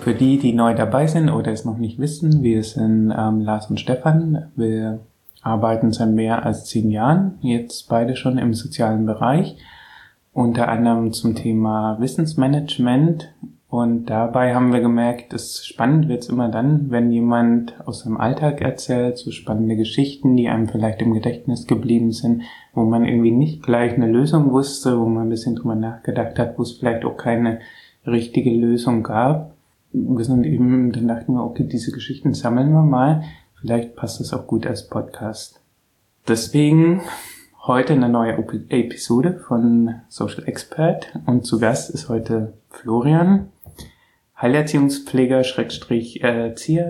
für die, die neu dabei sind oder es noch nicht wissen, wir sind Lars und Stefan. Wir arbeiten seit mehr als 10 Jahren, jetzt beide schon im sozialen Bereich, unter anderem zum Thema Wissensmanagement. Und dabei haben wir gemerkt, dass spannend wird's immer dann, wenn jemand aus seinem Alltag erzählt, so spannende Geschichten, die einem vielleicht im Gedächtnis geblieben sind, wo man irgendwie nicht gleich eine Lösung wusste, wo man ein bisschen drüber nachgedacht hat, wo es vielleicht auch keine richtige Lösung gab. Dann dachten wir, okay, diese Geschichten sammeln wir mal, vielleicht passt das auch gut als Podcast. Deswegen heute eine neue Episode von Social Expert und zu Gast ist heute Florian, Heilerziehungspfleger, Erzieher,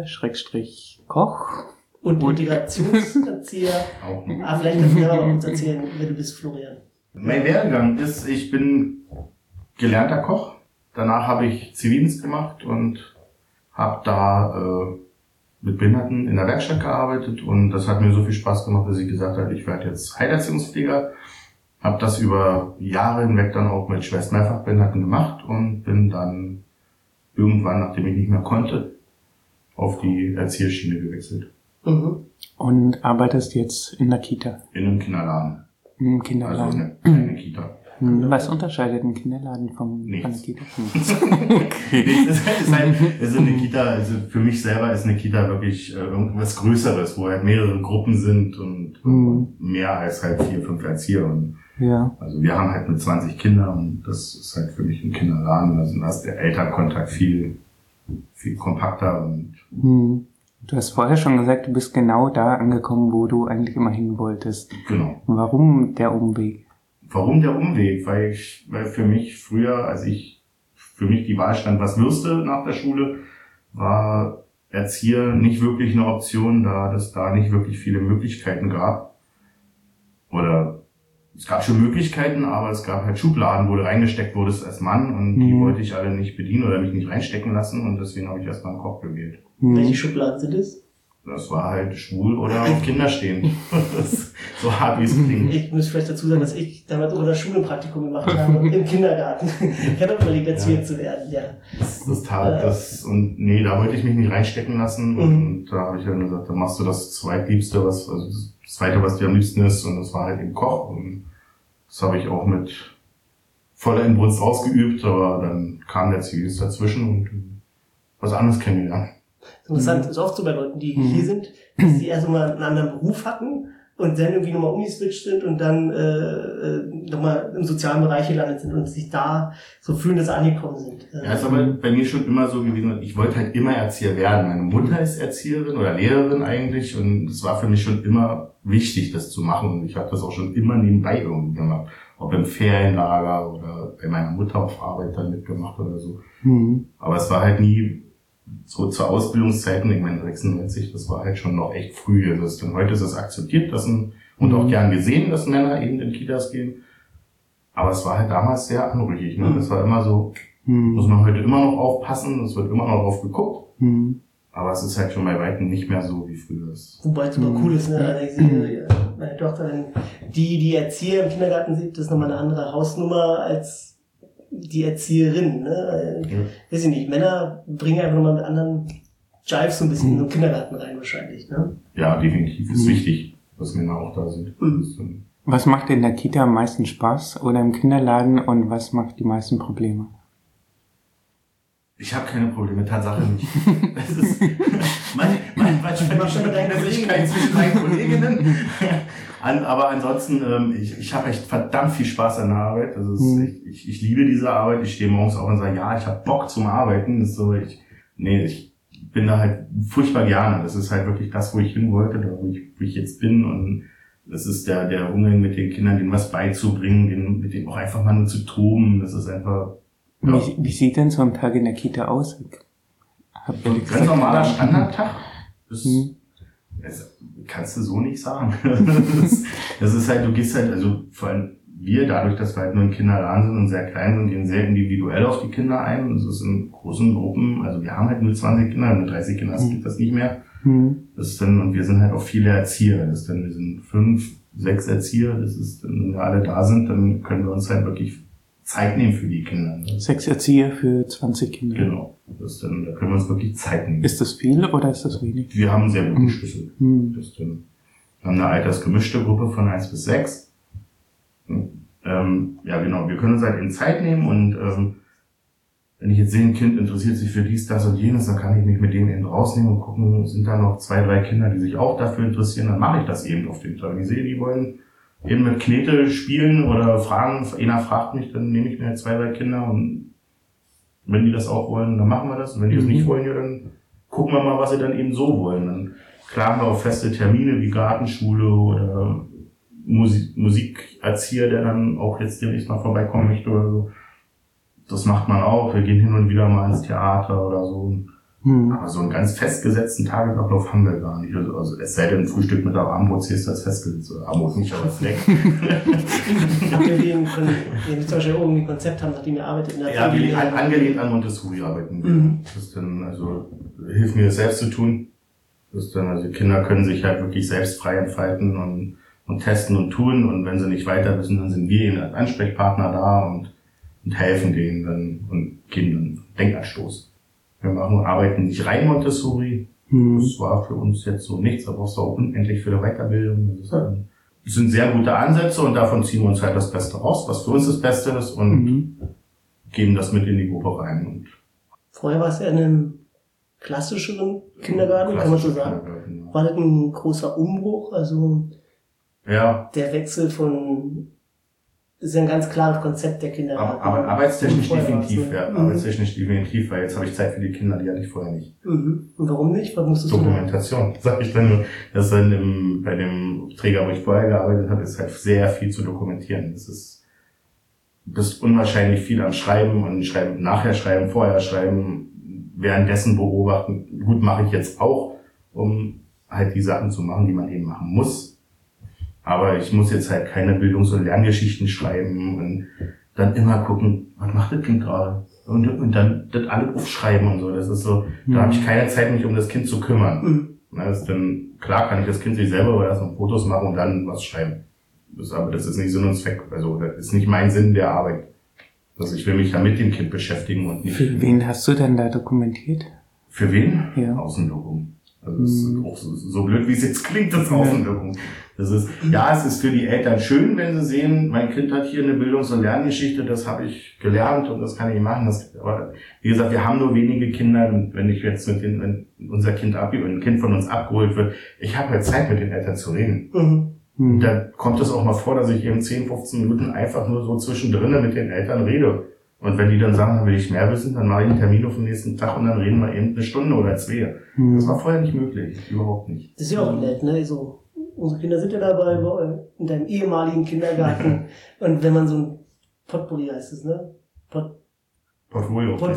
Koch. Und Integrationserzieher. Vielleicht kannst du mir aber kurz erzählen, wer du bist, Florian. Mein Werdegang ist, ich bin gelernter Koch. Danach habe ich Zivildienst gemacht und habe da mit Behinderten in der Werkstatt gearbeitet. Und das hat mir so viel Spaß gemacht, dass ich gesagt habe, ich werde jetzt Heilerziehungspfleger. Habe das über Jahre hinweg dann auch mit schwerst Mehrfachbehinderten gemacht und bin dann irgendwann, nachdem ich nicht mehr konnte, auf die Erzieherschiene gewechselt. Mhm. Und arbeitest jetzt in der Kita? In einem Kinderladen. Im Kinderladen. Also eine kleine Kita. Was unterscheidet ein Kinderladen von einer Kita? Okay. Also eine Kita, also für mich selber ist eine Kita wirklich irgendwas Größeres, wo halt mehrere Gruppen sind und mehr als halt 4, 5 Erzieher. Und ja. Also wir haben halt mit 20 Kindern und das ist halt für mich ein Kinderladen. Also da ist der Elternkontakt viel kompakter und Du hast vorher schon gesagt, du bist genau da angekommen, wo du eigentlich immer hin wolltest. Genau. Warum der Umweg? Warum der Umweg? Weil für mich früher, für mich die Wahl stand, was wirst du nach der Schule, war Erzieher nicht wirklich eine Option, da es da nicht wirklich viele Möglichkeiten gab. Oder es gab schon Möglichkeiten, aber es gab halt Schubladen, wo du reingesteckt wurdest als Mann und die wollte ich alle nicht bedienen oder mich nicht reinstecken lassen und deswegen habe ich erstmal einen Koch gewählt. Welche Schubladen sind es? Das war halt schwul oder auf Kinder stehen. So hart wie es klingt. Ich muss vielleicht dazu sagen, dass ich damals auch in der Schule ein Praktikum gemacht habe, im Kindergarten. Ich habe überlegt, Erzieher zu werden, ja. Da wollte ich mich nicht reinstecken lassen und da habe ich dann gesagt, dann machst du das Zweitliebste, das Zweite, was dir am liebsten ist und das war halt eben Koch und das habe ich auch mit voller Inbrunst ausgeübt, aber dann kam der Zivildienst dazwischen und was anderes kennengelernt. Interessant, ist oft so bei Leuten, die hier sind, dass sie erst mal einen anderen Beruf hatten und dann irgendwie nochmal umgeswitcht sind und dann nochmal im sozialen Bereich gelandet sind und sich da so fühlen, dass sie angekommen sind. Ja, ist aber bei mir schon immer so gewesen, ich wollte halt immer Erzieher werden. Meine Mutter ist Erzieherin oder Lehrerin eigentlich und es war für mich schon immer wichtig, das zu machen und ich habe das auch schon immer nebenbei irgendwie gemacht. Ob im Ferienlager oder bei meiner Mutter auf Arbeit dann mitgemacht oder so. Aber es war halt nie so zur Ausbildungszeiten, ich meine 96, das war halt schon noch echt früh. Also heute ist es akzeptiert, und auch gern gesehen, dass Männer eben in Kitas gehen. Aber es war halt damals sehr anrüchig. Ne? Das war immer so, muss man heute immer noch aufpassen, es wird immer noch drauf geguckt. Aber es ist halt schon bei Weitem nicht mehr so, wie früher ist. Wobei es super cool ist, ne? Also ich sehe, meine Tochter, wenn die Erzieher im Kindergarten sieht, das ist nochmal eine andere Hausnummer als die Erzieherin, ne? Weiß ich nicht, Männer bringen einfach nochmal mit anderen Jives so ein bisschen in den Kindergarten rein wahrscheinlich, ne? Ja, definitiv. Ist wichtig, dass Männer auch da sind. Was macht in der Kita am meisten Spaß oder im Kinderladen und was macht die meisten Probleme? Ich habe keine Probleme, Tatsache nicht. Das ist manchmal schon deine Möglichkeit zwischen meinen Kolleginnen. Aber ansonsten, ich habe echt verdammt viel Spaß an der Arbeit. Also ich liebe diese Arbeit. Ich stehe morgens auf und sage, ja, ich habe Bock zum Arbeiten. Das ist so, ich bin da halt furchtbar gerne. Das ist halt wirklich das, wo ich hin wollte, da wo ich jetzt bin. Und das ist der Umgang mit den Kindern, denen was beizubringen, mit denen auch einfach mal nur zu toben. Das ist einfach. Ja. Wie sieht denn so ein Tag in der Kita aus? Ein ganz normaler Standardtag. Das kannst du so nicht sagen. Das ist halt, du gehst halt, also vor allem wir, dadurch, dass wir halt nur in Kinderladen sind und sehr klein sind, gehen sehr individuell auf die Kinder ein. Das ist in großen Gruppen, also wir haben halt nur 20 Kinder, mit 30 Kindern gibt das nicht mehr. Das ist dann, und wir sind halt auch viele Erzieher. Das ist dann, wir sind 5, 6 Erzieher, das ist dann, wenn wir alle da sind, dann können wir uns halt wirklich Zeit nehmen für die Kinder. 6 Erzieher für 20 Kinder. Genau. Da können wir uns wirklich Zeit nehmen. Ist das viel oder ist das wenig? Wir haben sehr guten Schlüssel. Wir haben eine altersgemischte Gruppe von 1 bis 6. Ja, genau. Wir können uns halt in Zeit nehmen und wenn ich jetzt sehe, ein Kind interessiert sich für dies, das und jenes, dann kann ich mich mit denen eben rausnehmen und gucken, sind da noch 2, 3 Kinder, die sich auch dafür interessieren, dann mache ich das eben auf den Tag. Wenn ich sehe, die wollen eben mit Knete spielen oder fragen, einer fragt mich, dann nehme ich mir 2, 3 Kinder und wenn die das auch wollen, dann machen wir das. Und wenn die das nicht wollen, ja, dann gucken wir mal, was sie dann eben so wollen. Dann klar haben wir auch feste Termine wie Gartenschule oder Musikerzieher, der dann auch jetzt demnächst mal vorbeikommen möchte oder so. Das macht man auch. Wir gehen hin und wieder mal ins Theater oder so. Aber so einen ganz festgesetzten Tagesablauf haben wir gar nicht. Also es sei denn, Frühstück mit der Abendbrot ist das festgesetzt. Abendbrot nicht, aber Snack. Habt ihr den zum Beispiel irgendwie ein Konzept haben, nachdem ihr arbeitet in der Ja, angelehnt an Montessori arbeiten wir. Das ist dann, also, hilft mir das selbst zu tun. Das ist dann, also, Kinder können sich halt wirklich selbst frei entfalten und testen und tun. Und wenn sie nicht weiter wissen, dann sind wir ihnen als Ansprechpartner da und helfen denen dann und geben dann Denkanstoß. Wir arbeiten nicht rein Montessori. Das war für uns jetzt so nichts, da brauchst du auch unendlich für die Weiterbildung. Das sind sehr gute Ansätze und davon ziehen wir uns halt das Beste raus, was für uns das Beste ist und geben das mit in die Gruppe rein. Und vorher war es ja in einem klassischeren Kindergarten, kann man so sagen. Ja. War das ein großer Umbruch? Also ja. Der Wechsel von das ist ja ein ganz klares Konzept der Kindergarten. Aber arbeitstechnisch definitiv, ja. Arbeitstechnisch definitiv, weil jetzt habe ich Zeit für die Kinder, die hatte ich vorher nicht. Und warum nicht? Was musstest du Dokumentation, sag ich dann nur. Das dann bei dem Träger, wo ich vorher gearbeitet habe, ist halt sehr viel zu dokumentieren. Du bist unwahrscheinlich viel am Schreiben und schreiben, nachher schreiben, vorher schreiben, währenddessen beobachten. Gut, mache ich jetzt auch, um halt die Sachen zu machen, die man eben machen muss. Aber ich muss jetzt halt keine Bildungs- und Lerngeschichten schreiben und dann immer gucken, was macht das Kind gerade? Und dann das alle aufschreiben und so. Das ist so, da habe ich keine Zeit, mich um das Kind zu kümmern. Das ist dann, klar kann ich das Kind sich selber überlassen, Fotos machen und dann was schreiben. Aber das ist nicht Sinn und Zweck. Also das ist nicht mein Sinn der Arbeit. Also ich will mich ja mit dem Kind beschäftigen und nicht. Für wen hast du denn da dokumentiert? Für wen? Ja. Außenwirkung. Also das ist auch so blöd, wie es jetzt klingt, das Außenwirkung. Das ist, ja, es ist für die Eltern schön, wenn sie sehen, mein Kind hat hier eine Bildungs- und Lerngeschichte, das habe ich gelernt und das kann ich machen. Aber wie gesagt, wir haben nur wenige Kinder und wenn ich jetzt wenn unser Kind ein Kind von uns abgeholt wird, ich habe halt Zeit mit den Eltern zu reden. Und da kommt es auch mal vor, dass ich eben 10, 15 Minuten einfach nur so zwischendrin mit den Eltern rede. Und wenn die dann sagen, dann will ich mehr wissen, dann mache ich einen Termin auf den nächsten Tag und dann reden wir eben 1 Stunde oder 2. Das war vorher nicht möglich, überhaupt nicht. Das ist ja auch nett, ne? So, unsere Kinder sind ja dabei in deinem ehemaligen Kindergarten. Und wenn man so ein Potpourri heißt es, ne? Portfolio. Ein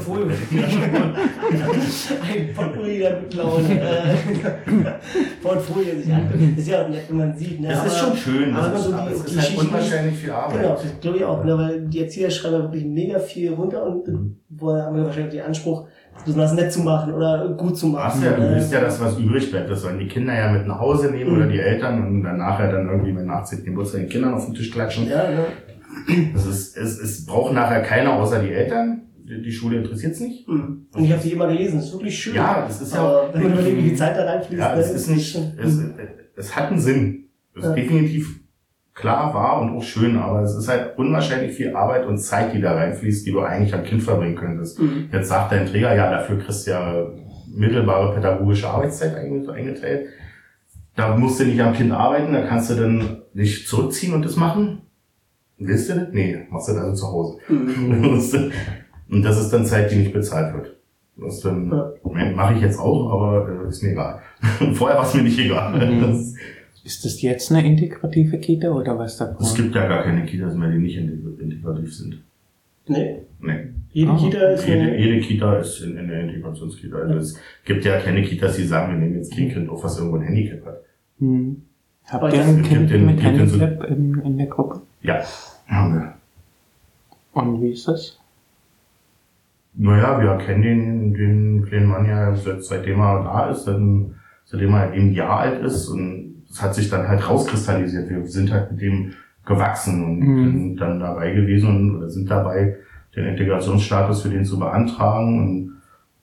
Potpourri der guten Laune. Portfolio sich anguckt. Das ist ja auch nett, wenn man sieht. Ne? Das ist schon schön. Aber das ist halt unwahrscheinlich viel Arbeit. Genau, das glaube ich auch. Ne? Weil die Erzieher schreiben ja wirklich mega viel runter und woher haben wir wahrscheinlich den Anspruch, das besonders nett zu machen oder gut zu machen. Du willst ja, dass was übrig bleibt. Das sollen die Kinder ja mit nach Hause nehmen oder die Eltern und dann nachher dann irgendwie mit 18. Geburtstag den Kindern auf den Tisch klatschen. Ja, ne? Es braucht nachher keiner außer die Eltern. Die Schule interessiert es nicht. Und ich habe die immer gelesen, das ist wirklich schön. Ja, das ist ja auch. Wenn man überlegt, wie viel Zeit da reinfließt. Ja, es ist nicht, es hat einen Sinn. Das ist definitiv klar, wahr und auch schön, aber es ist halt unwahrscheinlich viel Arbeit und Zeit, die da reinfließt, die du eigentlich am Kind verbringen könntest. Jetzt sagt dein Träger, ja, dafür kriegst du ja mittelbare pädagogische Arbeitszeit eingeteilt. Da musst du nicht am Kind arbeiten, da kannst du dann dich zurückziehen und das machen. Willst du das? Nee, machst du das also zu Hause. Und das ist dann Zeit, die nicht bezahlt wird. Das dann mache ich jetzt auch, aber ist mir egal. Vorher war es mir nicht egal. Ist das jetzt eine integrative Kita oder was da? Es gibt ja gar keine Kitas mehr, die nicht integrativ sind. Nee. Jede Kita ist in der Integrationskita. Also es gibt ja keine Kitas, die sagen, wir nehmen jetzt kein Kind auf, was irgendwo ein Handicap hat. Habt ihr ein Kind mit Handicap in der Gruppe? Ja, haben wir. Und wie ist das? Naja, wir kennen den kleinen Mann ja seitdem er da ist, seitdem er eben ein Jahr alt ist und es hat sich dann halt rauskristallisiert. Wir sind halt mit dem gewachsen und sind dann dabei gewesen oder sind dabei, den Integrationsstatus für den zu beantragen. Und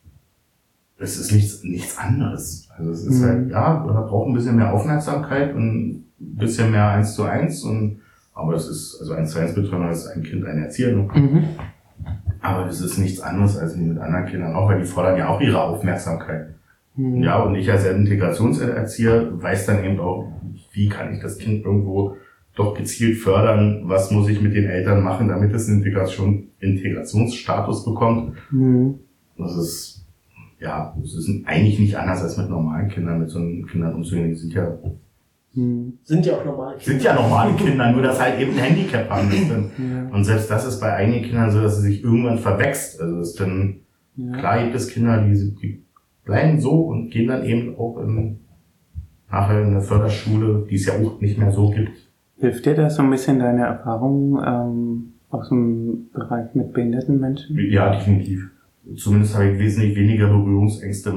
es ist nichts anderes. Also es ist halt, ja, man braucht ein bisschen mehr Aufmerksamkeit und ein bisschen mehr 1:1 aber es ist, also 1:1 Betreuung ist ein Kind, ein Erzieher. Aber das ist nichts anderes als mit anderen Kindern auch, weil die fordern ja auch ihre Aufmerksamkeit. Ja, und ich als Integrationserzieher weiß dann eben auch, wie kann ich das Kind irgendwo doch gezielt fördern, was muss ich mit den Eltern machen, damit es einen Integrationsstatus bekommt. Das ist eigentlich nicht anders als mit normalen Kindern, mit so Kindern umzugehen. Die sind ja auch normale Kinder. Sind ja normale Kinder, nur dass halt eben ein Handicap haben. Und selbst das ist bei einigen Kindern so, dass es sich irgendwann verwächst. Also es ist dann, klar gibt es Kinder, die bleiben so und gehen dann eben auch nachher in eine Förderschule, die es ja auch nicht mehr so gibt. Hilft dir das so ein bisschen deine Erfahrung aus dem Bereich mit behinderten Menschen? Ja, definitiv. Zumindest habe ich wesentlich weniger Berührungsängste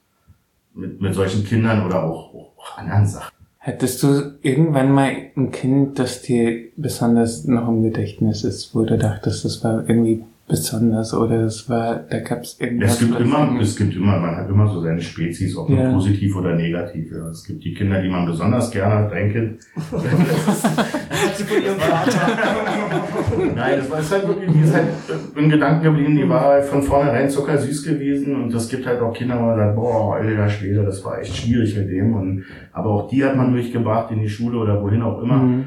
mit solchen Kindern oder auch anderen Sachen. Hättest du irgendwann mal ein Kind, das dir besonders noch im Gedächtnis ist, wo du dachtest, das war irgendwie besonders oder da gab's irgendwas? Es gibt immer, man hat immer so seine Spezies, ob nur positiv oder negativ. Ja. Es gibt die Kinder, die man besonders gerne hat, dein Kind. Hat sie von ihrem Vater. Nein, das ist halt wirklich, die ist halt im Gedanken geblieben, die war halt von vornherein zuckersüß gewesen und es gibt halt auch Kinder, wo man sagt, boah, alter Schwede, das war echt schwierig mit dem aber auch die hat man durchgebracht in die Schule oder wohin auch immer.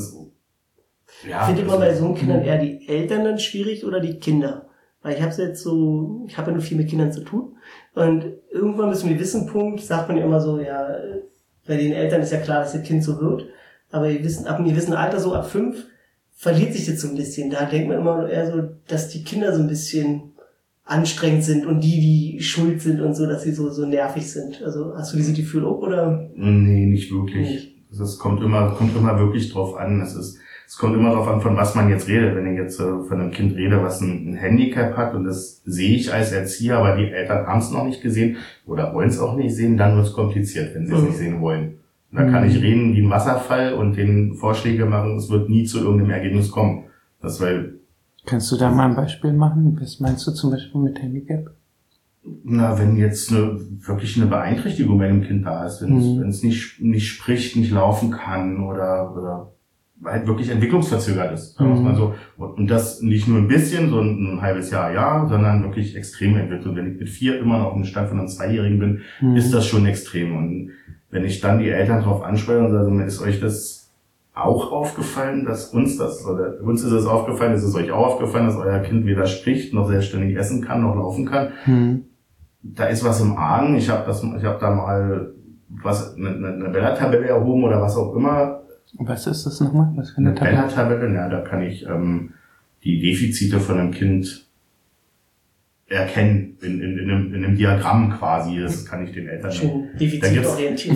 Findet man bei so Kindern eher die Eltern dann schwierig oder die Kinder? Weil ich habe ja nur viel mit Kindern zu tun und irgendwann bis zum gewissen Punkt sagt man ja immer so, ja, bei den Eltern ist ja klar, dass das Kind so wird, aber ab einem gewissen Alter, so ab 5, verliert sich das so ein bisschen. Da denkt man immer eher so, dass die Kinder so ein bisschen anstrengend sind und die schuld sind und so, dass sie so nervig sind. Also hast du dieses Gefühl auch, oder? Nee, nicht wirklich. Es kommt immer wirklich drauf an. Es kommt immer darauf an, von was man jetzt redet. Wenn ich jetzt von einem Kind rede, was ein Handicap hat, und das sehe ich als Erzieher, aber die Eltern haben es noch nicht gesehen oder wollen es auch nicht sehen, dann wird es kompliziert, wenn sie es nicht sehen wollen. Und da kann ich reden wie ein Wasserfall und den Vorschläge machen, es wird nie zu irgendeinem Ergebnis kommen. Kannst du da mal ein Beispiel machen? Was meinst du zum Beispiel mit Handicap? Na, wenn jetzt wirklich eine Beeinträchtigung bei einem Kind da ist, wenn es nicht spricht, nicht laufen kann oder halt wirklich entwicklungsverzögert ist, sagen wir es mal so. Und das nicht nur ein bisschen, so ein halbes Jahr, sondern wirklich extreme Entwicklung. Wenn ich mit 4 immer noch im Stand von einem 2-Jährigen bin, ist das schon extrem. Und wenn ich dann die Eltern darauf anspreche und sage, ist euch das auch aufgefallen, dass uns ist es aufgefallen, ist es euch auch aufgefallen, dass euer Kind weder spricht, noch selbstständig essen kann, noch laufen kann. Da ist was im Argen. Ich habe da mal eine Bella-Tabelle erhoben oder was auch immer. Was ist das nochmal? Was für eine Bella-Tabelle? Ja, da kann ich die Defizite von einem Kind erkennen in einem Diagramm quasi. Das kann ich den Eltern. Schön defizitorientiert.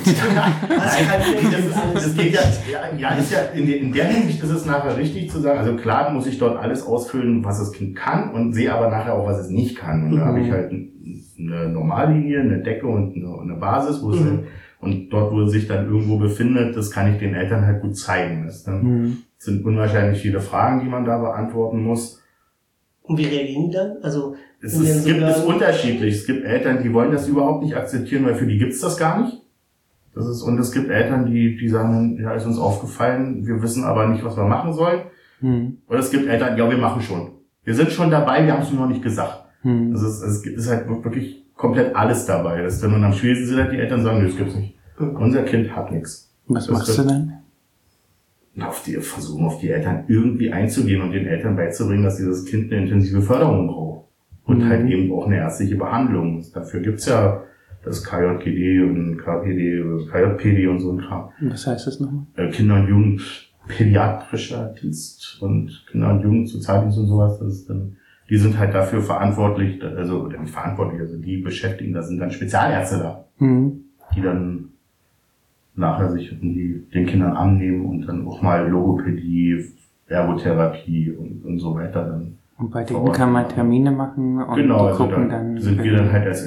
Das geht in der Hinsicht ist es nachher richtig zu sagen. Also klar muss ich dort alles ausfüllen, was das Kind kann, und sehe aber nachher auch, was es nicht kann. Und da habe ich halt eine Normallinie, eine Decke und eine Basis, und dort, wo es sich dann irgendwo befindet, das kann ich den Eltern halt gut zeigen. Das sind unwahrscheinlich viele Fragen, die man da beantworten muss. Und wie reagieren die dann? Also es ist unterschiedlich. Es gibt Eltern, die wollen das überhaupt nicht akzeptieren, weil für die gibt's das gar nicht. Und es gibt Eltern, die sagen, ja, ist uns aufgefallen, wir wissen aber nicht, was wir machen sollen. Oder es gibt Eltern, ja, wir machen schon. Wir sind schon dabei, wir haben es nur noch nicht gesagt. Es ist halt wirklich komplett alles dabei. Das ist dann, und am schwierigsten sind halt die Eltern sagen, nee, das gibt's nicht. Unser Kind hat nichts. Was machst du denn? Versuchen auf die Eltern irgendwie einzugehen und den Eltern beizubringen, dass dieses Kind eine intensive Förderung braucht. Und halt eben auch eine ärztliche Behandlung. Dafür gibt's ja das KJGD und KJPD und so ein Kram. Was heißt das nochmal? Kinder- und Jugendpädiatrischer Dienst und Kinder- und Jugendsozialdienst und sowas. Das ist dann, die sind halt dafür verantwortlich, also die beschäftigen, da sind dann Spezialärzte da, die dann nachher sich den Kindern annehmen und dann auch mal Logopädie, Ergotherapie und so weiter dann. Und bei denen kann man Termine machen und genau, die gucken dann sind wir dann halt als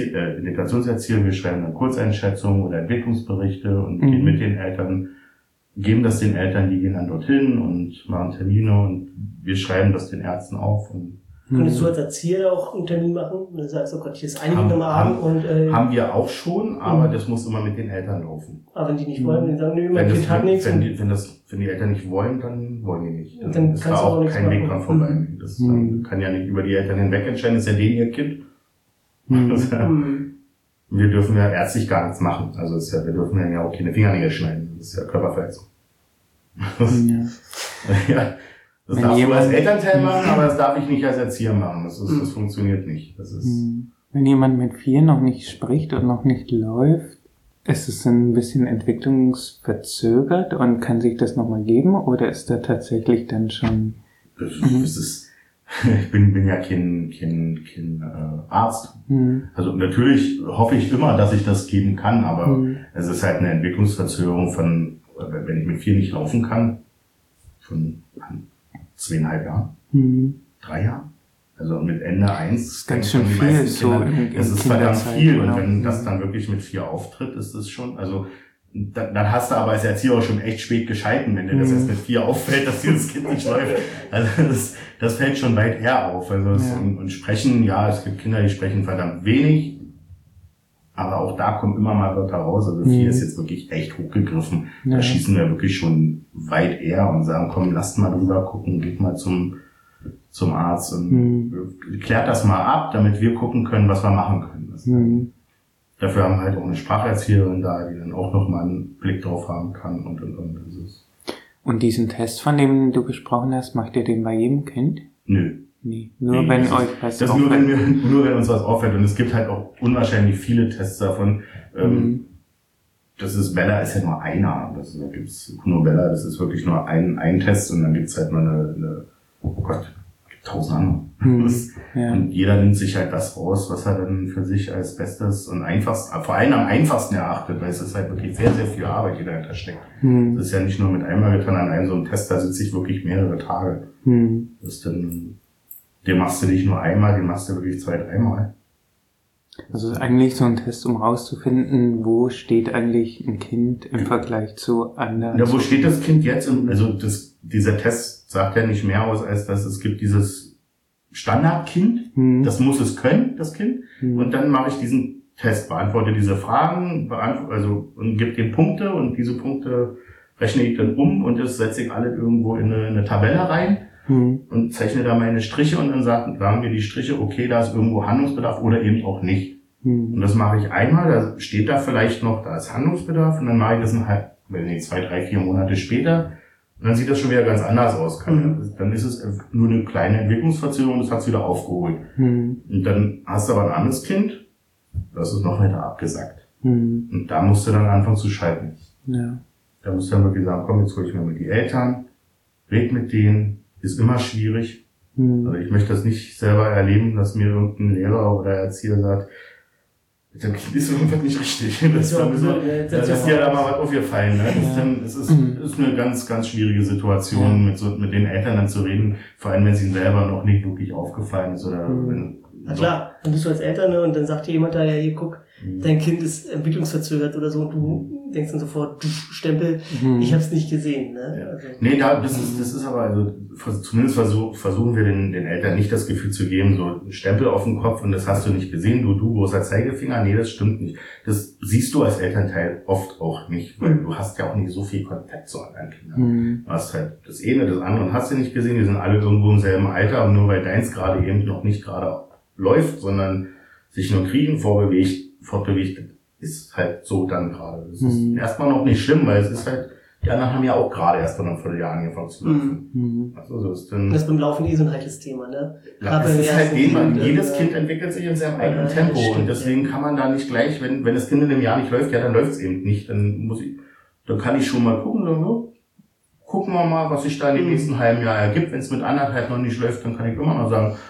Integrationserzieher, wir schreiben dann Kurzeinschätzungen oder Entwicklungsberichte und gehen mit den Eltern geben das den Eltern, die gehen dann dorthin und machen Termine und wir schreiben das den Ärzten auf. Und könntest du als Erzieher auch einen Termin machen? Und dann sagst du, oh Gott, hier ist einige am Abend und... haben wir auch schon, aber das muss immer mit den Eltern laufen. Aber wenn die nicht wollen, dann sagen, nö, mein Kind hat nichts. Wenn die Eltern nicht wollen, dann wollen die nicht. Dann ist da auch kein Weg dran vorbei. Das kann ja nicht über die Eltern hinweg entscheiden, das ist ja denen ihr Kind. Wir dürfen ja ärztlich gar nichts machen. Also wir dürfen ja auch keine Fingernägel schneiden. Das ist ja Körperverletzung. Ja. Das darfst du als Elternteil machen, aber das darf ich nicht als Erzieher machen. Das funktioniert nicht. Wenn jemand mit 4 noch nicht spricht und noch nicht läuft, ist es ein bisschen entwicklungsverzögert und kann sich das nochmal geben oder ist da tatsächlich dann schon... Ich bin ja kein Arzt. Also natürlich hoffe ich immer, dass ich das geben kann, aber es ist halt eine Entwicklungsverzögerung von, wenn ich mit 4 nicht laufen kann, von 2,5 Jahren, 3 Jahren. Also mit Ende 1 ganz schön viel. Es ist verdammt viel und wenn das dann wirklich mit 4 auftritt, ist es schon, also dann hast du aber als Erzieher auch schon echt spät gescheiten, wenn dir das erst mit 4 auffällt, dass dir das Kind nicht läuft. Also das fällt schon weit her auf. Also und sprechen, ja, es gibt Kinder, die sprechen verdammt wenig, aber auch da kommen immer mal Wörter raus. Also 4 ist jetzt wirklich echt hochgegriffen. Da schießen wir wirklich schon weit eher und sagen, komm, lasst mal drüber gucken, geht mal zum Arzt und klärt das mal ab, damit wir gucken können, was wir machen können. Dafür haben wir halt auch eine Spracherzieherin da, die dann auch nochmal einen Blick drauf haben kann und. Und diesen Test, von dem du gesprochen hast, macht ihr den bei jedem Kind? Nö. Nee, nur wenn euch was auffällt. Nur wenn uns was auffällt. Und es gibt halt auch unwahrscheinlich viele Tests davon. Das ist Bella ist ja nur einer. Da gibt's nur Bella, das ist wirklich nur ein Test und dann gibt's halt mal eine oh Gott, 1000 andere. Und jeder nimmt sich halt das raus, was er dann für sich als Bestes und einfachst, vor allem am einfachsten erachtet, weil es ist halt wirklich sehr, sehr viel Arbeit, die dahinter steckt. Das ist ja nicht nur mit einmal getan an einem so einem Test, da sitze ich wirklich mehrere Tage. Das ist dann, den machst du nicht nur einmal, den machst du wirklich 2-3 Mal. Also ist eigentlich so ein Test, um rauszufinden, wo steht eigentlich ein Kind im Vergleich zu anderen. Ja, wo steht das Kind jetzt? Also dieser Test sagt ja nicht mehr aus, als dass es gibt dieses Standardkind, das muss es können, das Kind. Und dann mache ich diesen Test, beantworte diese Fragen, und gebe den Punkte und diese Punkte rechne ich dann um und das setze ich alle irgendwo in eine Tabelle rein und zeichne da meine Striche und dann sagen mir die Striche, okay, da ist irgendwo Handlungsbedarf oder eben auch nicht. Und das mache ich einmal, da steht da vielleicht noch, da ist Handlungsbedarf und dann mache ich das 2, 3, 4 Monate später und dann sieht das schon wieder ganz anders aus. Dann ist es nur eine kleine Entwicklungsverzögerung, das hat es wieder aufgeholt. Und dann hast du aber ein anderes Kind, das ist noch weiter abgesackt. Und da musst du dann anfangen zu schalten. Ja. Da musst du dann wirklich sagen, komm, jetzt hol ich mir mit die Eltern, red mit denen, ist immer schwierig. Also ich möchte das nicht selber erleben, dass mir irgendein Lehrer oder Erzieher sagt, mit dem Kind ist irgendwas nicht richtig. Das ist dir da mal was aufgefallen. Ne? Es ist eine ganz, ganz schwierige Situation, mit den Eltern dann zu reden, vor allem wenn es ihnen selber noch nicht wirklich aufgefallen ist. Oder na klar, dann bist du als Eltern und dann sagt dir jemand da, ja hier guck, dein Kind ist entwicklungsverzögert oder so und du denkst dann sofort, Stempel, ich hab's nicht gesehen. Ne? Ja. Also. Nee, das ist aber, also zumindest versuchen wir den Eltern nicht das Gefühl zu geben, so ein Stempel auf dem Kopf und das hast du nicht gesehen, du großer Zeigefinger, nee, das stimmt nicht. Das siehst du als Elternteil oft auch nicht, weil du hast ja auch nicht so viel Kontakt zu anderen Kindern. Du hast halt das eine, das andere und hast du nicht gesehen, die sind alle irgendwo im selben Alter und nur weil deins gerade eben noch nicht gerade läuft, sondern sich nur kriegen, fortbewegt, ist halt so dann gerade. Das ist erstmal noch nicht schlimm, weil es ist halt, die anderen haben ja auch gerade erst vor einem Vierteljahr angefangen zu laufen. Also so ist dann, das beim Laufen so ein heikles Thema, ne? Ja, es ist halt jedes Kind entwickelt sich in seinem eigenen Tempo und deswegen kann man da nicht gleich, wenn das Kind in einem Jahr nicht läuft, ja, dann läuft es eben nicht. Dann kann ich schon mal gucken, so, gucken wir mal, was sich da in den nächsten halben Jahr ergibt. Wenn es mit 1,5 noch nicht läuft, dann kann ich immer noch sagen,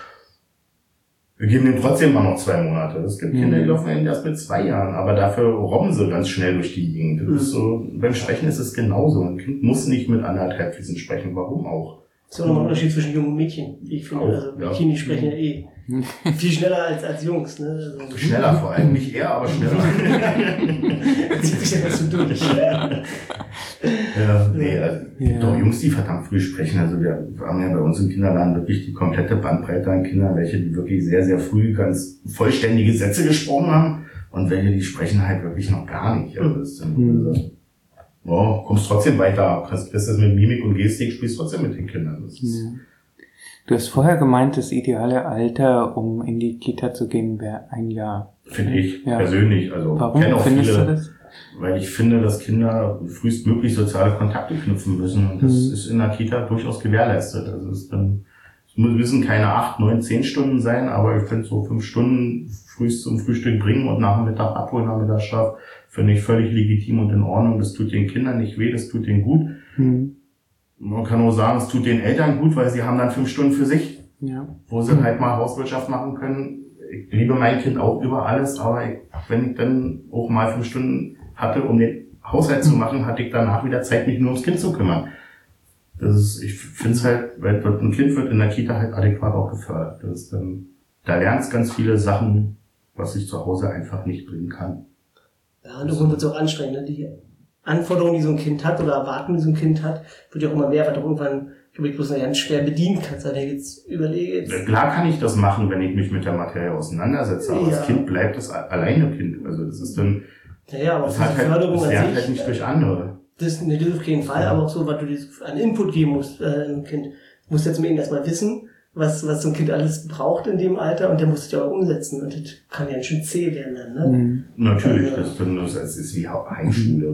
wir geben denen trotzdem mal noch 2 Monate. Es gibt Kinder, die laufen erst mit 2 Jahren, aber dafür robben sie ganz schnell durch die Gegend. Das ist so, beim Sprechen ist es genauso. Ein Kind muss nicht mit 1,5 fließend sprechen. Warum auch? Das ist ja auch nochmal ein Unterschied zwischen Jungen und Mädchen, wie ich finde. Also Mädchen, die sprechen ja eh viel schneller als Jungs. Ne? Also, schneller vor allem, nicht eher, aber schneller. Das zieht sich ja ganz so durch. Doch Jungs, die verdammt früh sprechen. Also wir haben ja bei uns im Kindergarten wirklich die komplette Bandbreite an Kindern, welche die wirklich sehr, sehr früh ganz vollständige Sätze gesprochen haben und welche die sprechen halt wirklich noch gar nicht. Also das ist dann kommst trotzdem weiter, kriegst das mit Mimik und Gestik, spielst trotzdem mit den Kindern. Das ist Du hast vorher gemeint, das ideale Alter, um in die Kita zu gehen, wäre 1 Jahr. Finde ich persönlich. Also warum findest du das? Weil ich finde, dass Kinder frühestmöglich soziale Kontakte knüpfen müssen. Und das ist in der Kita durchaus gewährleistet. Also es müssen keine 8, 9, 10 Stunden sein, aber ich finde so 5 Stunden frühst zum Frühstück bringen und nach dem Mittag abholen, nach Mittagsschlaf, finde ich völlig legitim und in Ordnung. Das tut den Kindern nicht weh, das tut denen gut. Man kann auch sagen, es tut den Eltern gut, weil sie haben dann 5 Stunden für sich, wo sie halt mal Hauswirtschaft machen können. Ich liebe mein Kind auch über alles, aber wenn ich dann auch mal 5 Stunden hatte, um den Haushalt zu machen, hatte ich danach wieder Zeit, mich nur ums Kind zu kümmern. Ich finde es halt, weil ein Kind wird in der Kita halt adäquat auch gefördert. Da lernt es ganz viele Sachen, was ich zu Hause einfach nicht bringen kann. Ja, und irgendwann wird es auch anstrengend, ne? Die Anforderungen, die so ein Kind hat oder Erwartungen, die so ein Kind hat, wird ja auch immer mehr, weil du irgendwann, ich bloß ganz schwer bedienen kannst. Also jetzt überlege jetzt. Klar kann ich das machen, wenn ich mich mit der Materie auseinandersetze, aber das Kind bleibt das alleine Kind. Also das ist dann, aber das hat Förderung das lernt halt nicht durch andere. Das auf jeden Fall, aber auch so, weil du an Input geben musst, einem Kind. Du musst jetzt mit ihm erstmal wissen, was so ein Kind alles braucht in dem Alter, und der muss es ja auch umsetzen, und das kann ja schön zäh werden dann, ne? Natürlich, das ist wie Heimschule.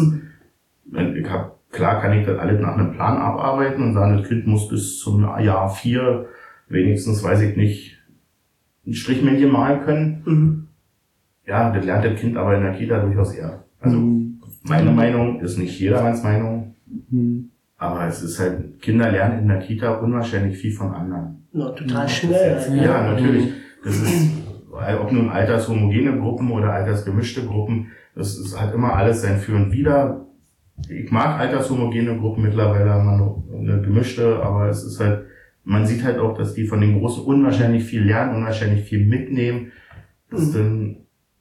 Klar kann ich das alles nach einem Plan abarbeiten und sagen, das Kind muss bis zum Jahr 4 wenigstens, weiß ich nicht, ein Strichmännchen malen können. Ja, das lernt das Kind aber in der Kita durchaus eher. Also meine Meinung ist nicht jedermanns Meinung, aber es ist halt, Kinder lernen in der Kita unwahrscheinlich viel von anderen. Total schnell. Ja, natürlich. Das ist, ob nun altershomogene Gruppen oder altersgemischte Gruppen, das hat immer alles sein Für und Wider. Ich mag altershomogene Gruppen, mittlerweile haben wir noch eine gemischte, aber es ist halt, man sieht halt auch, dass die von den Großen unwahrscheinlich viel lernen, unwahrscheinlich viel mitnehmen. Das dann,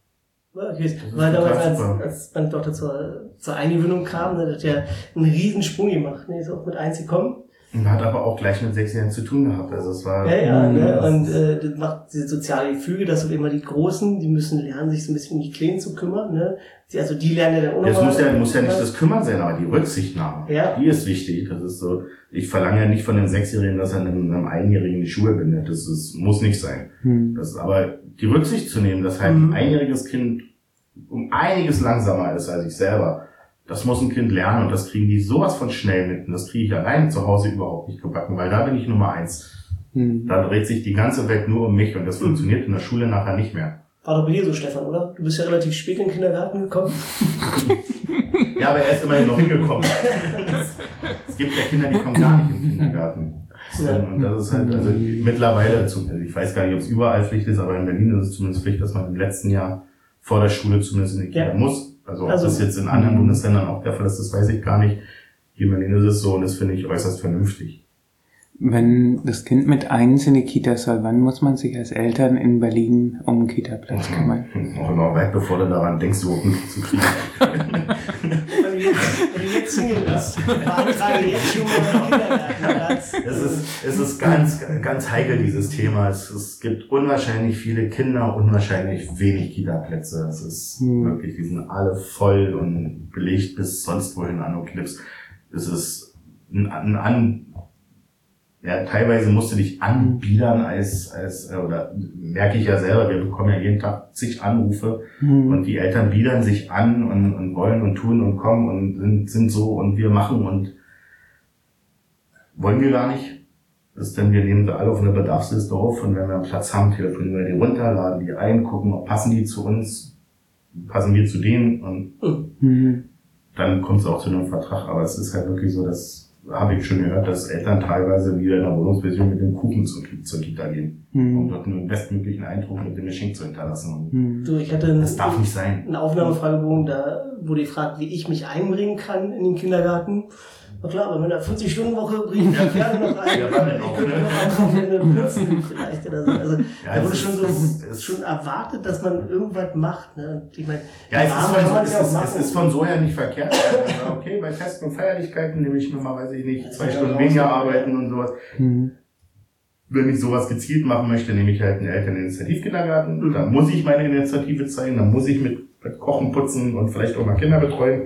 weil damals, als meine Tochter zur Eingewöhnung kam, hat er ja einen Riesensprung gemacht, ne, ist auch mit 1 gekommen. Und hat aber auch gleich mit 6 Jahren zu tun gehabt, also es war... Und das macht diese soziale Gefüge, dass so immer die Großen, die müssen lernen, sich so ein bisschen um die Kleinen zu kümmern, ne. Also die lernen ja dann auch noch. Es muss ja nicht das Kümmern sein, aber die Rücksichtnahme, die ist wichtig. Das ist so, ich verlange ja nicht von dem 6-Jährigen, dass er einem 1-Jährigen die Schuhe bindet. Muss nicht sein. Das ist aber die Rücksicht zu nehmen, dass halt ein 1-jähriges Kind um einiges langsamer ist als ich selber. Das muss ein Kind lernen, und das kriegen die sowas von schnell mit. Und das kriege ich allein zu Hause überhaupt nicht gebacken, weil da bin ich Nummer 1. Da dreht sich die ganze Welt nur um mich, und das funktioniert in der Schule nachher nicht mehr. War doch bei dir so, Stefan, oder? Du bist ja relativ spät in den Kindergarten gekommen. Ja, aber er ist immerhin noch hingekommen. Es gibt ja Kinder, die kommen gar nicht in den Kindergarten. Und das ist halt, also mittlerweile, ich weiß gar nicht, ob es überall Pflicht ist, aber in Berlin ist es zumindest Pflicht, dass man im letzten Jahr vor der Schule zumindest in die Kita muss. Also ob das jetzt in anderen Bundesländern auch der Fall ist, das weiß ich gar nicht. Hier in Berlin ist es so, und das finde ich äußerst vernünftig. Wenn das Kind mit 1 in die Kita soll, wann muss man sich als Eltern in Berlin um einen Kita-Platz kümmern? Auch immer weit bevor du daran denkst, überhaupt einen zu kriegen. Wenn du jetzt Single bist, beantrage jetzt schon mal einen Kindergartenplatz. Es ist ganz, ganz heikel, dieses Thema. Es gibt unwahrscheinlich viele Kinder, unwahrscheinlich wenig Kita-Plätze. Es ist wirklich, die sind alle voll und belegt bis sonst wohin an und Clips. Es ist teilweise musst du dich anbiedern oder merke ich ja selber, wir bekommen ja jeden Tag zig Anrufe und die Eltern biedern sich an und wollen und tun und kommen und sind so und wir machen und wollen wir gar nicht. Wir nehmen sie alle auf eine Bedarfsliste auf, und wenn wir einen Platz haben, telefonieren wir die runter, laden die ein, gucken, ob passen die zu uns, passen wir zu denen, und dann kommt es auch zu einem Vertrag. Aber es ist halt wirklich so, dass habe ich schon gehört, dass Eltern teilweise wieder in der Wohnungsversion mit dem Kuchen zur Kita gehen, um dort einen bestmöglichen Eindruck mit dem Geschenk zu hinterlassen. So, ich hatte das darf nicht sein. Einen Aufnahmefragebogen, da wurde gefragt, wie ich mich einbringen kann in den Kindergarten. Na klar, aber mit einer 40-Stunden-Woche bringt ja gerne noch ein. Ja, ich könnte noch am Wochenende putzen vielleicht oder so. Also ja, da wurde schon erwartet, dass man irgendwas macht. Ne? Und ich meine, ja, es ist von so her nicht verkehrt. Also, okay, bei Festen und Feierlichkeiten nehme ich mir mal, weiß ich nicht, 2 Stunden weniger arbeiten und sowas. Wenn ich sowas gezielt machen möchte, nehme ich halt einen Elterninitiativkindergarten. Da muss ich meine Initiative zeigen, da muss ich mit Kochen, Putzen und vielleicht auch mal Kinder betreuen.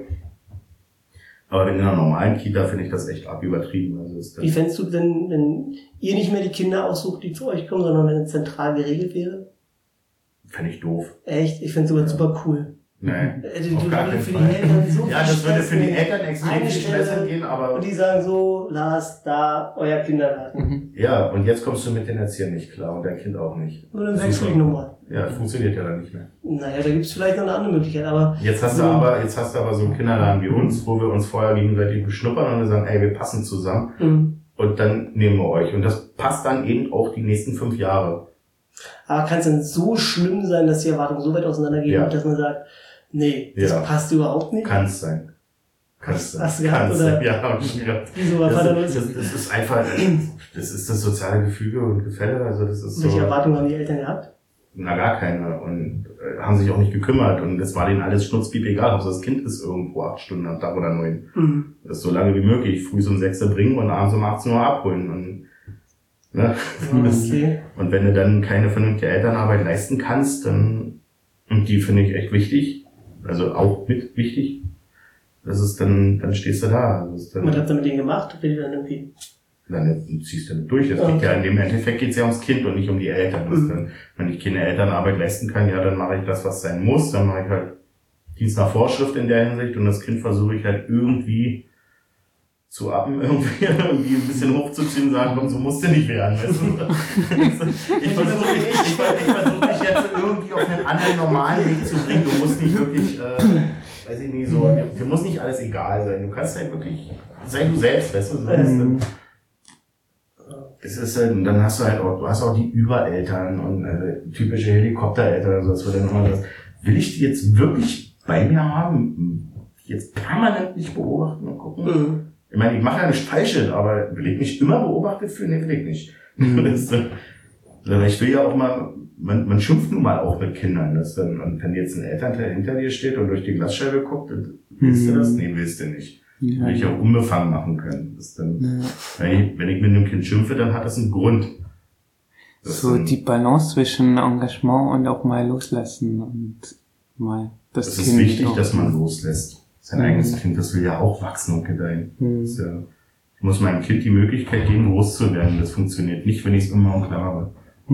Aber in einer normalen Kita finde ich das echt übertrieben. Also wie fändest du denn, wenn ihr nicht mehr die Kinder aussucht, die zu euch kommen, sondern wenn es zentral geregelt wäre? Fände ich doof. Echt? Ich finde es sogar super cool. Nein, auf gar keinen Fall. Ja, das würde für die Eltern extrem viel Stress gehen, aber... Und die sagen so, Lars, da, euer Kindergarten. Ja, und jetzt kommst du mit den Erziehern nicht klar und dein Kind auch nicht. Nur dann wechsle ich nochmal. Ja, das funktioniert ja dann nicht mehr. Naja, da gibt's vielleicht noch eine andere Möglichkeit, aber... Jetzt hast du aber so einen Kinderladen wie uns, wo wir uns vorher gegenseitig beschnuppern und wir sagen, ey, wir passen zusammen. Und dann nehmen wir euch. Und das passt dann eben auch die nächsten 5 Jahre. Aber kann es denn so schlimm sein, dass die Erwartungen so weit auseinandergehen, dass man sagt, nee, das passt überhaupt nicht? Kann es sein. Hast du gehabt, oder? Ja, hab ich gehabt. Wieso war das ist einfach, das ist das soziale Gefüge und Gefälle, also das ist so. Welche Erwartungen haben die Eltern gehabt? Na, gar keine. Und haben sich auch nicht gekümmert. Und es war denen alles schnurzpiep egal, ob das Kind ist irgendwo 8 Stunden am Tag oder 9. Das ist so lange wie möglich. Früh um 6 bringen und abends um 18 Uhr abholen. Und, ne? Okay. Und wenn du dann keine vernünftige Elternarbeit leisten kannst, dann, und die finde ich echt wichtig, also auch mit wichtig, das ist dann stehst du da. Was habt ihr mit denen gemacht? Will die dann irgendwie? Dann ziehst du damit durch. Das geht ja, in dem Endeffekt geht's ja ums Kind und nicht um die Eltern. Dann, wenn ich keine Elternarbeit leisten kann, ja, dann mache ich das, was sein muss. Dann mache ich halt Dienst nach Vorschrift in der Hinsicht und das Kind versuche ich halt irgendwie zu appen, irgendwie ein bisschen hochzuziehen und sagen, komm, so musst du nicht werden. Weißt du? Ich versuche dich jetzt irgendwie auf einen anderen normalen Weg zu bringen. Du musst nicht wirklich, weiß ich nicht, so, dir muss nicht alles egal sein. Du kannst halt wirklich, sei du selbst, weißt du, es ist halt, dann hast du halt auch, du hast auch die Übereltern und typische Helikoptereltern und so, das wird dann immer das, will ich die jetzt wirklich bei mir haben? Jetzt permanent nicht beobachten und gucken? Ich meine, ich mache ja nicht falsch, aber will ich mich immer beobachtet fühlen? Nee, will ich nicht. Ich will ja auch mal, man schimpft nun mal auch mit Kindern, dass dann, und wenn jetzt ein Elternteil hinter dir steht und durch die Glasscheibe guckt, willst du das? Nee, willst du nicht. Will ich auch unbefangen machen können. Das dann, wenn ich mit einem Kind schimpfe, dann hat das einen Grund. Das so die Balance zwischen Engagement und auch mal loslassen und mal das Kind. Es ist wichtig, dass man loslässt. Sein eigenes Kind, das will ja auch wachsen und gedeihen. Ich muss meinem Kind die Möglichkeit geben, groß zu werden. Das funktioniert nicht, wenn ich es immer umklare.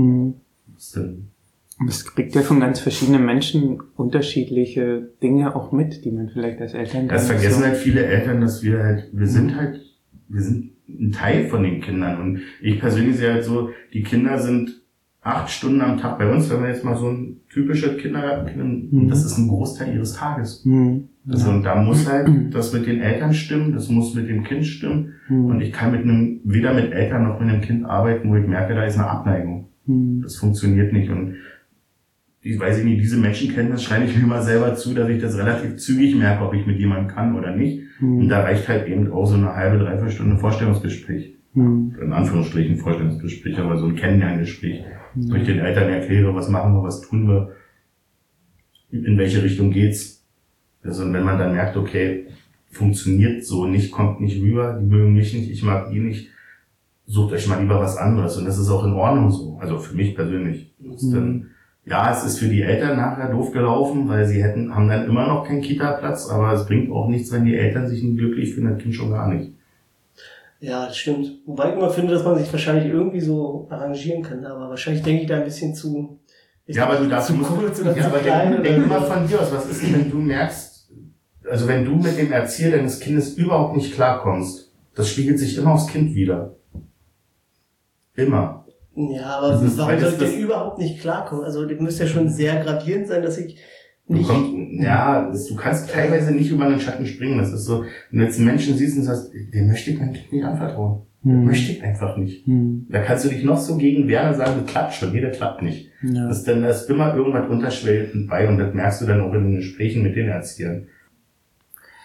Es kriegt ja von ganz verschiedenen Menschen unterschiedliche Dinge auch mit, die man vielleicht als Eltern... Das vergessen halt viele Eltern, dass wir sind ein Teil von den Kindern. Und ich persönlich sehe halt so, die Kinder sind 8 Stunden am Tag bei uns, wenn wir jetzt mal so ein typischer Kindergarten, das ist ein Großteil ihres Tages. Also, und da muss halt das mit den Eltern stimmen, das muss mit dem Kind stimmen. Und ich kann weder mit Eltern noch mit einem Kind arbeiten, wo ich merke, da ist eine Abneigung. Das funktioniert nicht. Und ich weiß nicht, diese Menschenkenntnis schreibe ich mir mal selber zu, dass ich das relativ zügig merke, ob ich mit jemandem kann oder nicht. Und da reicht halt eben auch so eine halbe, 3/4 Stunde Vorstellungsgespräch. In Anführungsstrichen Vorstellungsgespräch, aber so ein Kennenlerngespräch, wo ich den Eltern erkläre, was machen wir, was tun wir, in welche Richtung geht's. Also, und wenn man dann merkt, okay, funktioniert so nicht, kommt nicht rüber, die mögen mich nicht, ich mag die nicht, sucht euch mal lieber was anderes. Und das ist auch in Ordnung so. Also für mich persönlich. Dann, ja, es ist für die Eltern nachher doof gelaufen, weil sie haben dann immer noch keinen Kita-Platz, aber es bringt auch nichts, wenn die Eltern sich nicht glücklich fühlen, das Kind schon gar nicht. Ja, das stimmt. Wobei ich immer finde, dass man sich wahrscheinlich irgendwie so arrangieren kann, aber wahrscheinlich denke ich da ein bisschen zu... Ja, aber du darfst denk mal von dir aus, was ist denn, wenn du merkst, also wenn du mit dem Erzieher deines Kindes überhaupt nicht klarkommst, das spiegelt sich immer aufs Kind wieder. Immer. Ja, aber warum soll ich denn überhaupt nicht klarkommen? Also, das müsste ja schon sehr gravierend sein, dass ich nicht... Du kannst teilweise nicht über einen Schatten springen. Das ist so, wenn du jetzt einen Menschen siehst und sagst, dem möchte ich mein Kind nicht anvertrauen. Möchte ich einfach nicht. Da kannst du dich noch so gegen wehren und sagen, das klappt schon. Nee, das klappt nicht. Ja. Da ist immer irgendwas unterschwellig bei und das merkst du dann auch in den Gesprächen mit den Erziehern.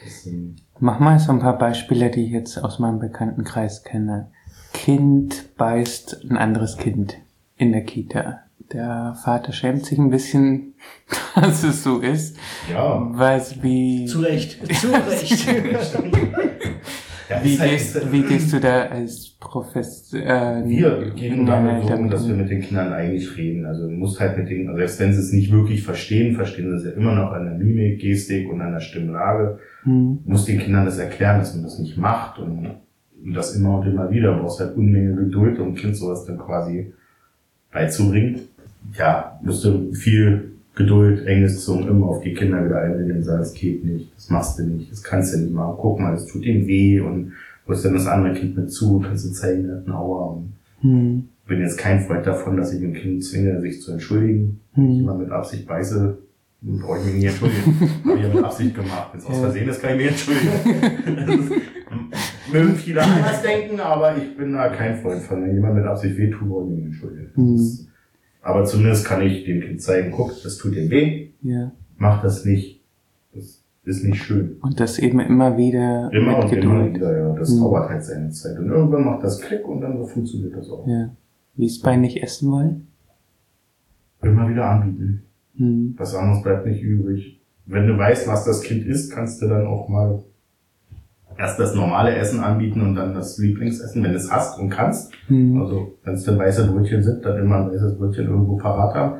Mach mal so ein paar Beispiele, die ich jetzt aus meinem Bekanntenkreis kenne. Kind beißt ein anderes Kind in der Kita. Der Vater schämt sich ein bisschen, dass es so ist. Ja. Weiß wie... Zu Recht. Ja, wie gehst du da als Professor? Wir gehen damit um, dass wir mit den Kindern eigentlich reden. Also du musst halt mit denen, also selbst wenn sie es nicht wirklich verstehen sie es ja immer noch an der Mimik, Gestik und an der Stimmlage. Du musst den Kindern das erklären, dass man das nicht macht und das immer und immer wieder. Du brauchst halt Unmenge Geduld, um dem Kind sowas dann quasi beizubringen. Ja, musst du viel Geduld, enges Zungen immer auf die Kinder wieder einreden und sagen, es geht nicht, das machst du nicht, das kannst du nicht machen, guck mal, das tut ihm weh und holst dann das andere Kind mit zu, kannst du zeigen, er hat eine Aua. Bin jetzt kein Freund davon, dass ich ein Kind zwinge, sich zu entschuldigen. Wenn ich mal mit Absicht beiße, dann brauche ich mich nicht entschuldigen. Habe ich ja mit Absicht gemacht. Wenn es aus Versehen ist, kann ich mich entschuldigen. Mögen viele anders denken, aber ich bin da kein Freund von. Wenn jemand mit Absicht wehtut, brauche ich mich nicht entschuldigen. Aber zumindest kann ich dem Kind zeigen, guck, das tut dir weh, mach das nicht, das ist nicht schön. Und das eben immer wieder immer mit Geduld. Immer wieder, ja, das dauert halt seine Zeit. Und irgendwann macht das Klick und dann funktioniert das auch. Ja. Wie es bei nicht essen wollen? Immer wieder anbieten. Was anderes bleibt nicht übrig. Wenn du weißt, was das Kind isst, kannst du dann auch mal erst das normale Essen anbieten und dann das Lieblingsessen, wenn du es hast und kannst. Also, wenn es dann weiße Brötchen sind, dann immer ein weißes Brötchen irgendwo parat haben.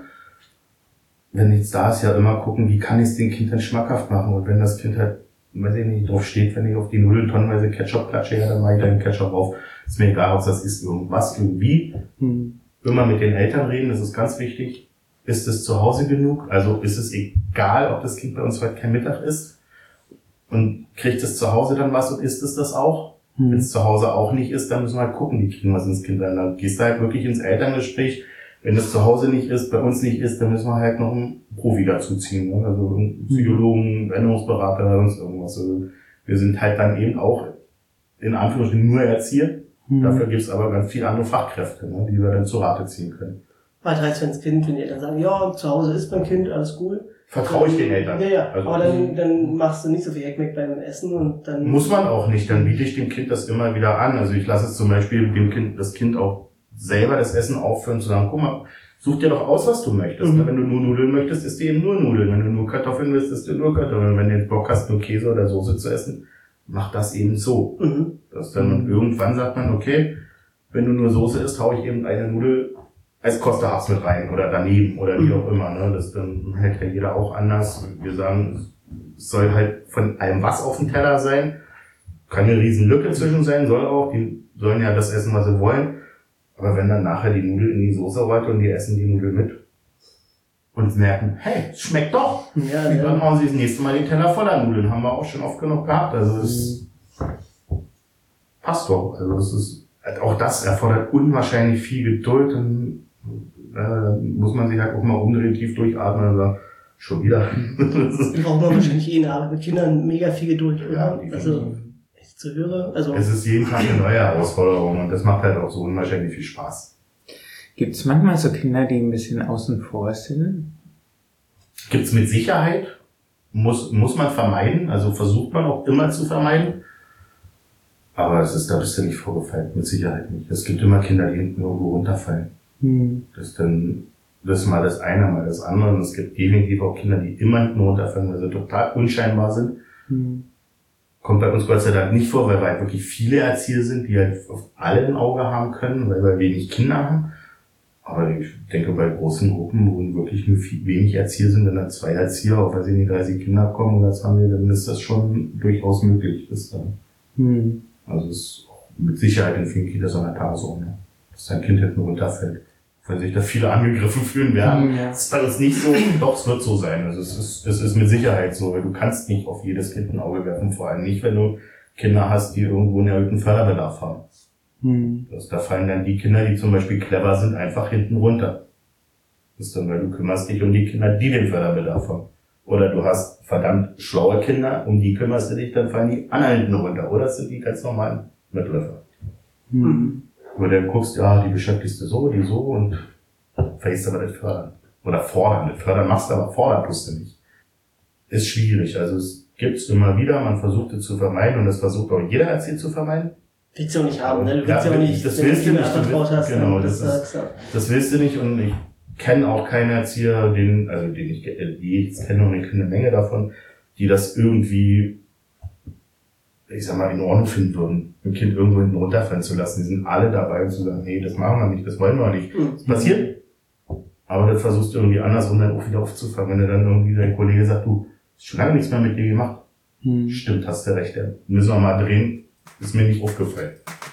Wenn nichts da ist, ja immer gucken, wie kann ich es dem Kind dann schmackhaft machen. Und wenn das Kind halt, weiß ich nicht, drauf steht, wenn ich auf die Nudeln tonnenweise Ketchup klatsche, ja, dann mache ich da den Ketchup drauf. Ist mir egal, ob das ist irgendwas, irgendwie. Immer mit den Eltern reden, das ist ganz wichtig. Ist es zu Hause genug? Also ist es egal, ob das Kind bei uns heute kein Mittag isst? Und kriegt es zu Hause dann was und isst es das auch? Wenn es zu Hause auch nicht ist, dann müssen wir halt gucken, wie kriegen wir es ins Kind rein. Dann gehst du halt wirklich ins Elterngespräch. Wenn es zu Hause nicht ist, bei uns nicht ist, dann müssen wir halt noch einen Profi dazuziehen. Ne? Also einen Psychologen, Ernährungsberater, sonst irgendwas. Also wir sind halt dann eben auch in Anführungsstrichen nur Erzieher. Dafür gibt es aber ganz viele andere Fachkräfte, ne, die wir dann zu Rate ziehen können. Was heißt, wenn das Kind, wenn die Eltern sagen, ja, zu Hause ist beim Kind, alles cool. Vertraue ich den Eltern. Ja, also, aber dann machst du nicht so viel Heckmeck beim Essen und dann... Muss man auch nicht, dann biete ich dem Kind das immer wieder an. Also ich lasse es zum Beispiel das Kind auch selber das Essen aufführen, zu sagen, guck mal, such dir doch aus, was du möchtest. Wenn du nur Nudeln möchtest, isst du eben nur Nudeln. Wenn du nur Kartoffeln willst, isst du nur Kartoffeln. Wenn du jetzt Bock hast, nur Käse oder Soße zu essen, mach das eben so. Das dann irgendwann sagt man, okay, wenn du nur Soße isst, hau ich eben eine Nudel als Kosterhaps mit rein oder daneben oder wie auch immer. Ne? Das dann hält ja jeder auch anders. Wir sagen, es soll halt von allem was auf dem Teller sein. Kann eine riesen Lücke zwischen sein, soll auch. Die sollen ja das essen, was sie wollen. Aber wenn dann nachher die Nudel in die Soße rollt und die essen die Nudel mit und merken, hey, es schmeckt doch. Dann hauen sie das nächste Mal den Teller voller Nudeln. Haben wir auch schon oft genug gehabt. Also es passt doch. Also es ist, auch das erfordert unwahrscheinlich viel Geduld und muss man sich halt auch mal umdrehen, tief durchatmen und sagen, schon wieder. Braucht man wahrscheinlich in der Arbeit mit Kindern mega viel Geduld, oder? Ja, also, ich zu höre, also. Es ist jeden Tag eine neue Herausforderung und das macht halt auch so unwahrscheinlich viel Spaß. Gibt es manchmal so Kinder, die ein bisschen außen vor sind? Gibt's mit Sicherheit. Muss man vermeiden, also versucht man auch immer zu vermeiden. Aber da bist du nicht vorgefallen, mit Sicherheit nicht. Es gibt immer Kinder, die hinten irgendwo runterfallen. Das ist dann, das ist mal das eine, mal das andere. Und es gibt definitiv auch Kinder, die immer hinten runterfallen, weil sie total unscheinbar sind. Kommt bei uns Gott sei Dank nicht vor, weil wir halt wirklich viele Erzieher sind, die halt auf alle ein Auge haben können, weil wir wenig Kinder haben. Aber ich denke, bei großen Gruppen, wo wirklich nur wenig Erzieher sind, wenn da 2 Erzieher auf, weiß ich nicht, 30 Kinder kommen oder 20, dann ist das schon durchaus möglich. Also es ist mit Sicherheit in vielen Kitas an der Tagesordnung, dass dein Kind hinten runterfällt. Weil sich da viele angegriffen fühlen werden. Das ist alles nicht so, doch, es wird so sein. Also es ist mit Sicherheit so, weil du kannst nicht auf jedes Kind ein Auge werfen, vor allem nicht, wenn du Kinder hast, die irgendwo einen erhöhten Förderbedarf haben. Da fallen dann die Kinder, die zum Beispiel clever sind, einfach hinten runter. Das ist dann, weil du kümmerst dich um die Kinder, die den Förderbedarf haben. Oder du hast verdammt schlaue Kinder, um die kümmerst du dich, dann fallen die anderen hinten runter. Oder es sind die ganz normalen Mitläufer. Wo du guckst, ja, die beschäftigst du so, die so und vergisst aber nicht fördern. Oder fordern. Mit fördern machst du, aber fordern tust du nicht. Ist schwierig. Also gibt's immer wieder, man versucht es zu vermeiden und das versucht auch jeder Erzieher zu vermeiden. Willst du auch nicht haben, ne? Du willst ja auch nicht, das willst du nicht, vertraut hast, genau, das willst du nicht und ich kenne auch keinen Erzieher, die ich kenne und ich kenne eine Menge davon, die das irgendwie, ich sag mal, in Ordnung finden würden, ein Kind irgendwo hinten runterfallen zu lassen. Die sind alle dabei und zu sagen, hey, das machen wir nicht, das wollen wir nicht. Das passiert. Aber dann versuchst du irgendwie andersrum dann auch wieder aufzufangen, wenn du dann irgendwie dein Kollege sagt, du, hast schon lange nichts mehr mit dir gemacht. Stimmt, hast du recht, ja. Müssen wir mal drehen, ist mir nicht aufgefallen.